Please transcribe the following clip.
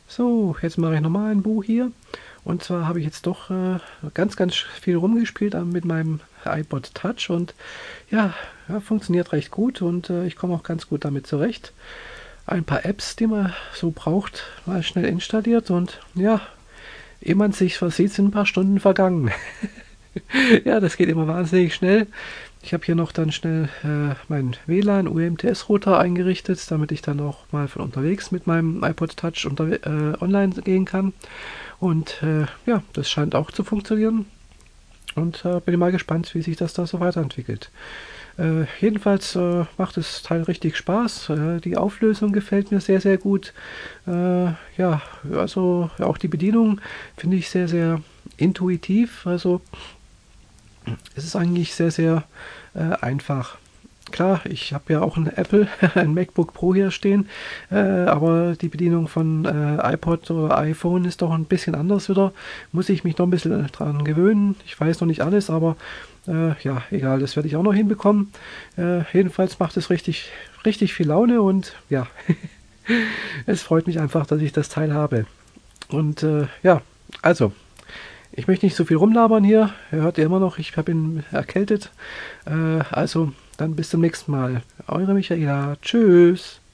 So, jetzt mache ich nochmal ein Buch hier. Und zwar habe ich jetzt doch ganz viel rumgespielt mit meinem iPod Touch und ja, funktioniert recht gut und ich komme auch ganz gut damit zurecht. Ein paar Apps, die man so braucht, mal schnell installiert und ja, ehe man sich versieht, sind ein paar Stunden vergangen. Ja, das geht immer wahnsinnig schnell. Ich habe hier noch dann schnell meinen WLAN UMTS-Router eingerichtet, damit ich dann auch mal von unterwegs mit meinem iPod Touch online gehen kann. Und ja, das scheint auch zu funktionieren. Und bin mal gespannt, wie sich das da so weiterentwickelt. Jedenfalls macht das Teil richtig Spaß. Die Auflösung gefällt mir sehr, sehr gut. Ja, also auch die Bedienung finde ich sehr, sehr intuitiv. Also es ist eigentlich sehr, sehr einfach. Klar, ich habe ja auch ein Apple, ein MacBook Pro hier stehen, aber die Bedienung von iPod oder iPhone ist doch ein bisschen anders wieder. Muss ich mich noch ein bisschen dran gewöhnen. Ich weiß noch nicht alles, aber ja, egal, das werde ich auch noch hinbekommen. Jedenfalls macht es richtig viel Laune und ja, es freut mich einfach, dass ich das Teil habe. Und ja, also, ich möchte nicht so viel rumlabern hier. Ihr hört ja immer noch, ich bin erkältet. Also, dann bis zum nächsten Mal. Eure Michaela. Tschüss.